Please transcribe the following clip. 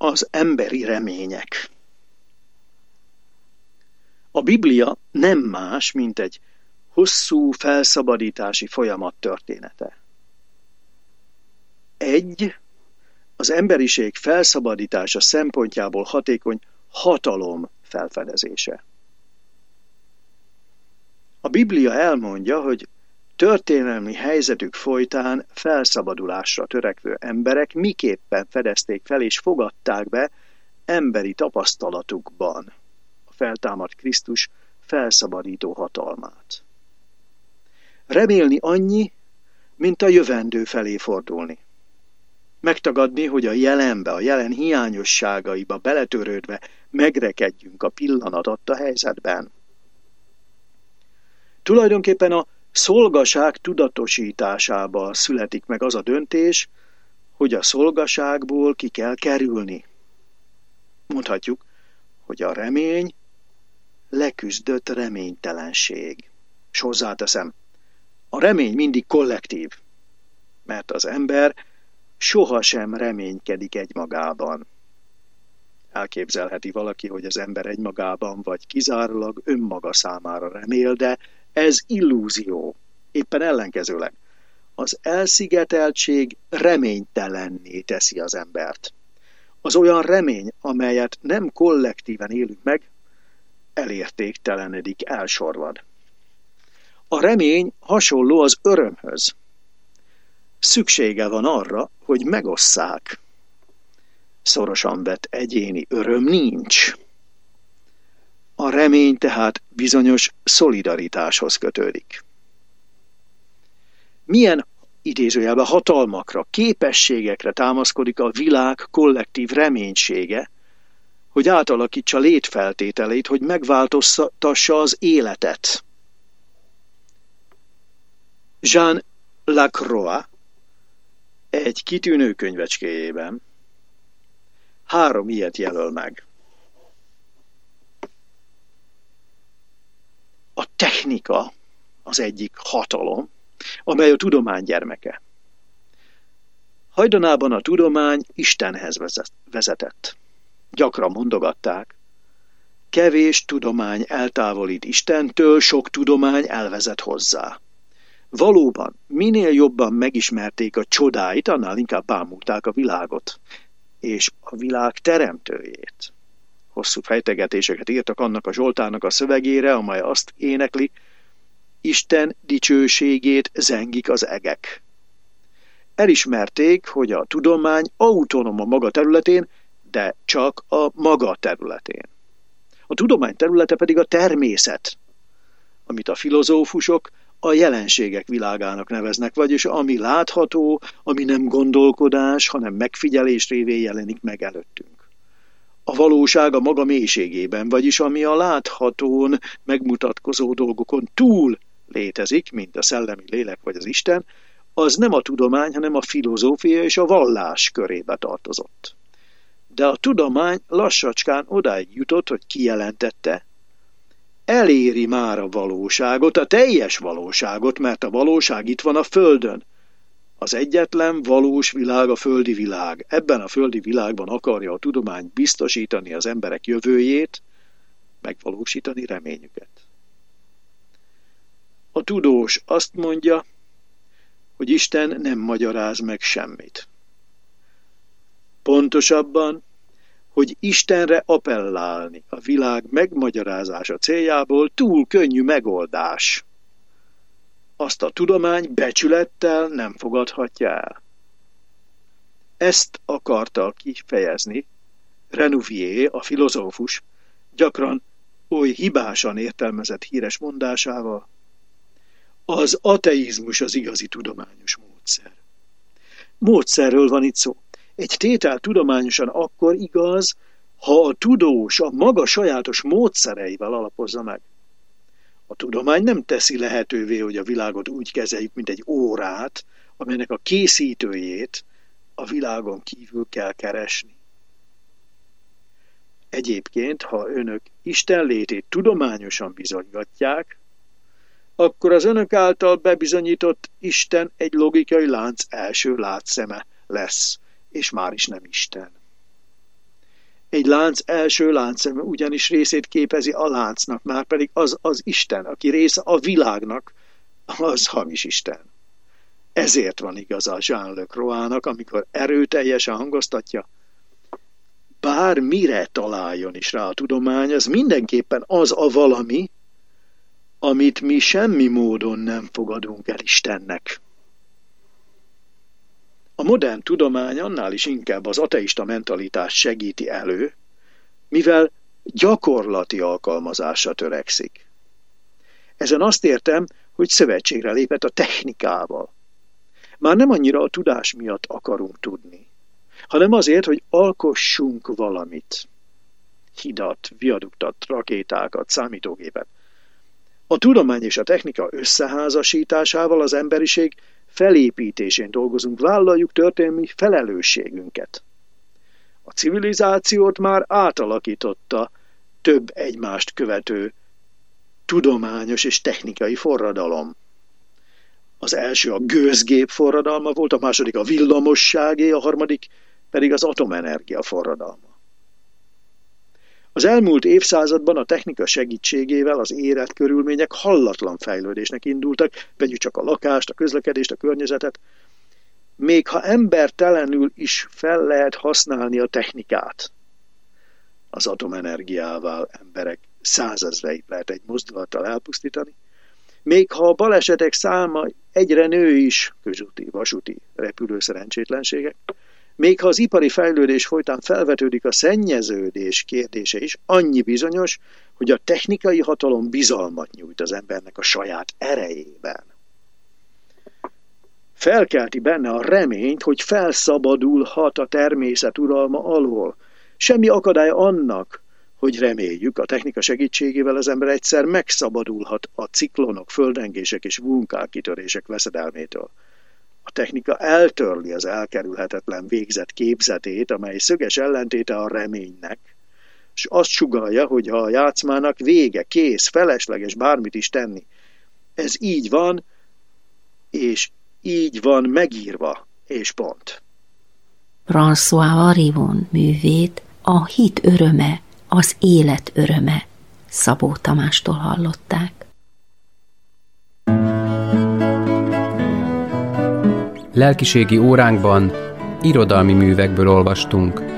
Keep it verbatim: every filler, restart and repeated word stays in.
Az emberi remények. A Biblia nem más, mint egy hosszú felszabadítási folyamat története. Egy, az emberiség felszabadítása szempontjából hatékony hatalom felfedezése. A Biblia elmondja, hogy történelmi helyzetük folytán felszabadulásra törekvő emberek miképpen fedezték fel és fogadták be emberi tapasztalatukban a feltámadt Krisztus felszabadító hatalmát. Remélni annyi, mint a jövendő felé fordulni. Megtagadni, hogy a jelenbe, a jelen hiányosságaiba beletörődve megrekedjünk a pillanat adta helyzetben. Tulajdonképpen a szolgaság tudatosításával születik meg az a döntés, hogy a szolgaságból ki kell kerülni. Mondhatjuk, hogy a remény leküzdött reménytelenség. És hozzáteszem, a remény mindig kollektív, mert az ember sohasem reménykedik egymagában. Elképzelheti valaki, hogy az ember egymagában vagy kizárólag önmaga számára remél, de ez illúzió. Éppen ellenkezőleg. Az elszigeteltség reménytelenné teszi az embert. Az olyan remény, amelyet nem kollektíven élünk meg, elértéktelenedik, elsorvad. A remény hasonló az örömhöz. Szüksége van arra, hogy megosszák. Szorosan vett egyéni öröm nincs. A remény tehát bizonyos szolidaritáshoz kötődik. Milyen idézőjelben hatalmakra, képességekre támaszkodik a világ kollektív reménysége, hogy átalakítsa létfeltételeit, hogy megváltoztassa az életet. Jean Lacroix egy kitűnő könyvecskéjében három ilyet jelöl meg. A technika az egyik hatalom, amely a tudomány gyermeke. Hajdanában a tudomány Istenhez vezetett. Gyakran mondogatták, kevés tudomány eltávolít Istentől, sok tudomány elvezet hozzá. Valóban, minél jobban megismerték a csodáit, annál inkább bámulták a világot, és a világ teremtőjét. Hosszú fejtegetéseket írtak annak a Zsoltárnak a szövegére, amely azt énekli, Isten dicsőségét zengik az egek. Elismerték, hogy a tudomány autonóm a maga területén, de csak a maga területén. A tudomány területe pedig a természet, amit a filozófusok a jelenségek világának neveznek, vagyis ami látható, ami nem gondolkodás, hanem megfigyelés révén jelenik meg előttünk. A valóság a maga mélységében, vagyis ami a láthatón megmutatkozó dolgokon túl létezik, mint a szellemi lélek vagy az Isten, az nem a tudomány, hanem a filozófia és a vallás körébe tartozott. De a tudomány lassacskán odáig jutott, hogy kijelentette, eléri már a valóságot, a teljes valóságot, mert a valóság itt van a Földön. Az egyetlen valós világ a földi világ. Ebben a földi világban akarja a tudomány biztosítani az emberek jövőjét, megvalósítani reményüket. A tudós azt mondja, hogy Isten nem magyaráz meg semmit. Pontosabban, hogy Istenre appellálni a világ megmagyarázása céljából túl könnyű megoldás. Azt a tudomány becsülettel nem fogadhatja el. Ezt akarta kifejezni Renouvier, a filozófus, gyakran oly hibásan értelmezett híres mondásával, az ateizmus az igazi tudományos módszer. Módszerről van itt szó. Egy tétel tudományosan akkor igaz, ha a tudós a maga sajátos módszereivel alapozza meg. A tudomány nem teszi lehetővé, hogy a világot úgy kezeljük, mint egy órát, amelynek a készítőjét a világon kívül kell keresni. Egyébként, ha önök Isten létét tudományosan bizonygatják, akkor az önök által bebizonyított Isten egy logikai lánc első látszeme lesz, és már is nem Isten. lánc első láncszeme ugyanis részét képezi a láncnak, már pedig az az Isten, aki része a világnak, az hamis Isten. Ezért van igaza Jean-Le Croixnak, amikor erőteljesen hangoztatja, bármire találjon is rá a tudomány, az mindenképpen az a valami, amit mi semmi módon nem fogadunk el Istennek. A modern tudomány annál is inkább az ateista mentalitást segíti elő, mivel gyakorlati alkalmazásra törekszik. Ezen azt értem, hogy szövetségre lépett a technikával. Már nem annyira a tudás miatt akarunk tudni, hanem azért, hogy alkossunk valamit. Hidat, viaduktat, rakétákat, számítógépet. A tudomány és a technika összeházasításával az emberiség felépítésén dolgozunk, vállaljuk történelmi felelősségünket. A civilizációt már átalakította több egymást követő tudományos és technikai forradalom. Az első a gőzgép forradalma volt, a második a villamosságé, a harmadik pedig az atomenergia forradalma. Az elmúlt évszázadban a technika segítségével az életkörülmények hallatlan fejlődésnek indultak, vegyük csak a lakást, a közlekedést, a környezetet, még ha embertelenül is fel lehet használni a technikát. Az atomenergiával emberek százezreit lehet egy mozdulattal elpusztítani, még ha a balesetek száma egyre nő is, közúti, vasúti, repülő szerencsétlenségek, még ha az ipari fejlődés folytán felvetődik a szennyeződés kérdése is, annyi bizonyos, hogy a technikai hatalom bizalmat nyújt az embernek a saját erejében. Felkelti benne a reményt, hogy felszabadulhat a természet uralma alól. Semmi akadály annak, hogy reméljük, a technika segítségével az ember egyszer megszabadulhat a ciklonok, földrengések és vulkánkitörések veszedelmétől. A technika eltörli az elkerülhetetlen végzet képzetét, amely szöges ellentéte a reménynek, és azt sugallja, hogy ha a játszmának vége, kész, felesleges bármit is tenni. Ez így van, és így van megírva, és pont. François Haribon művét A hit öröme, az élet öröme Szabó Tamástól hallották. Lelkiségi óránkban irodalmi művekből olvastunk.